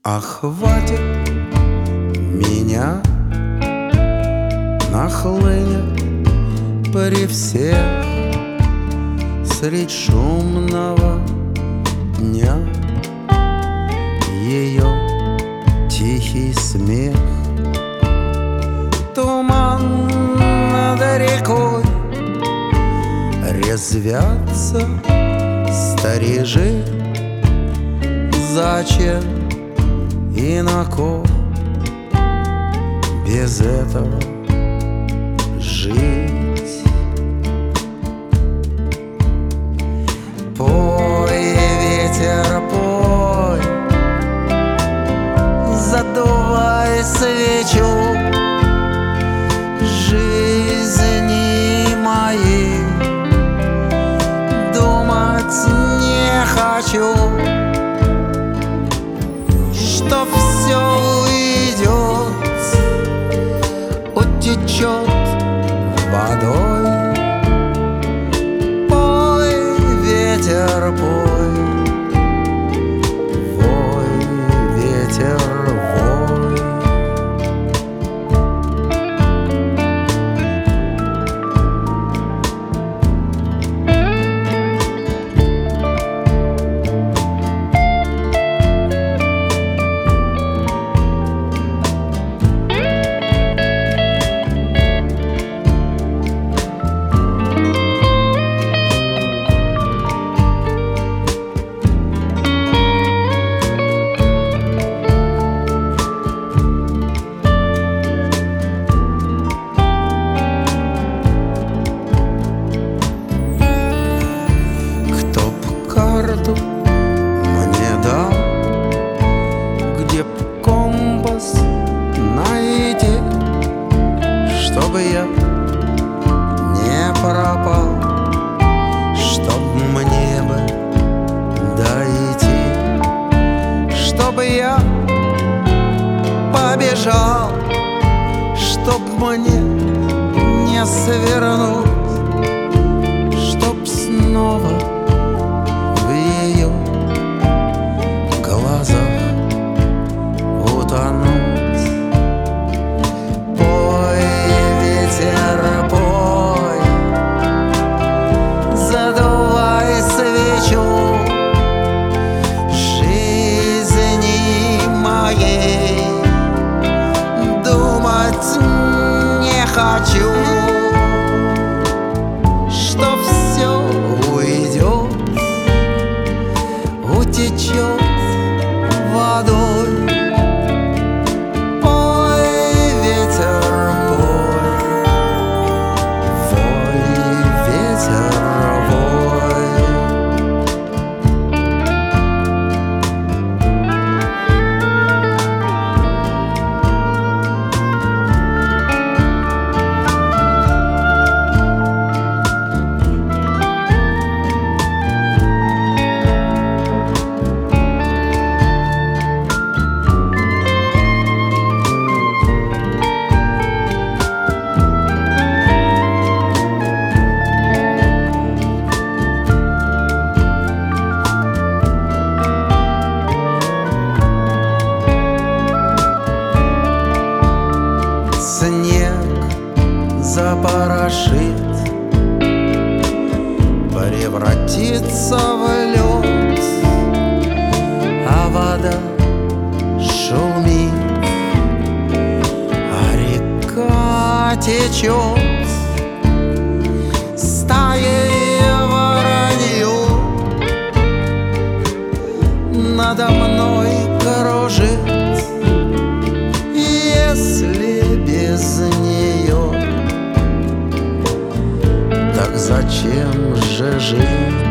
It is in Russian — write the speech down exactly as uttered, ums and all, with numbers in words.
А хватит меня, нахлынет при всех средь шумного дня ее тихий смех. Туман над рекой, резвятся сторожи. Зачем и на кой без этого жить? Пой, ветер, пой, задувай свечу жизни моей. Думать не хочу, что все уйдет, утечет водой. Пой, ветер, пой, вой, ветер, вой. Мне дал, где б компас найти, чтобы я не пропал, чтоб мне бы дойти, чтобы я побежал, чтоб мне не свернуть, чтоб снова утонуть. Пой, ветер, пой, задувай свечу жизни моей. Думать не хочу, что все уйдет, утечет водой. Снег запорошит, превратится в лед, а вода шумит, а река течет. Стаей воронью надо мной кружит. Если без нее, так зачем же жить?